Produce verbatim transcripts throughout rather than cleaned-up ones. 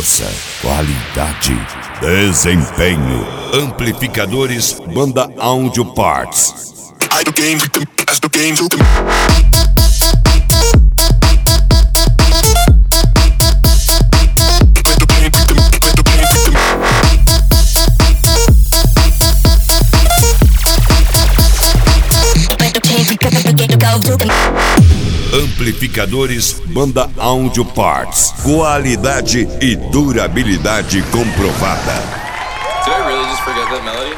força, qualidade, desempenho. Amplificadores Banda Audio Parts. Amplificadores Banda Audio Parts. Qualidade e durabilidade comprovada. Did I really just forget that melody?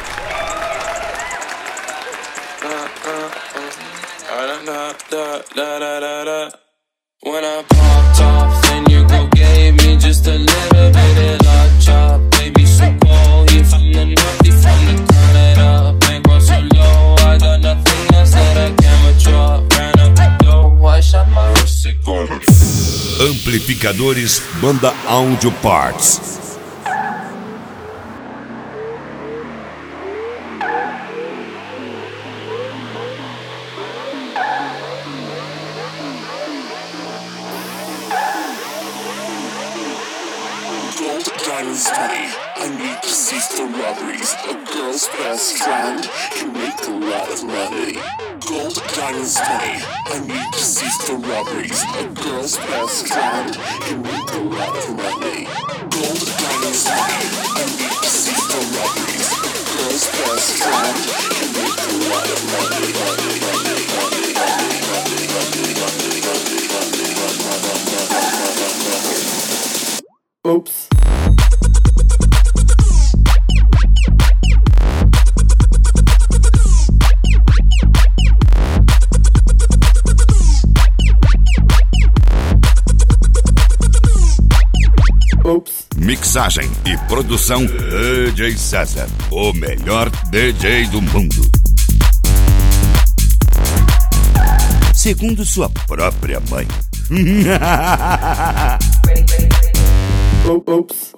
When I popped off, then you go gave me just a little bit of la chop. Baby, so cold, you from the north, you from the turn it up. Bankroll so low, I got nothing else that I can withdraw. Ran up the dough, I shot my wrist, it go. Amplificadores Banda Audio Parts. Gold diamonds money, I need to cease the robberies. A girl's best friend can make a lot of money. Gold diamonds money, I need to cease the robberies. A girl's best friend can make a lot of money. Gold diamonds money, I need to cease the robberies. A girl's best friend can make a lot of money. money, money, money, money, money, money, money, money, money. Oops. Oops. Mixagem e produção D J César, o melhor D J do mundo. Segundo sua própria mãe. Oops.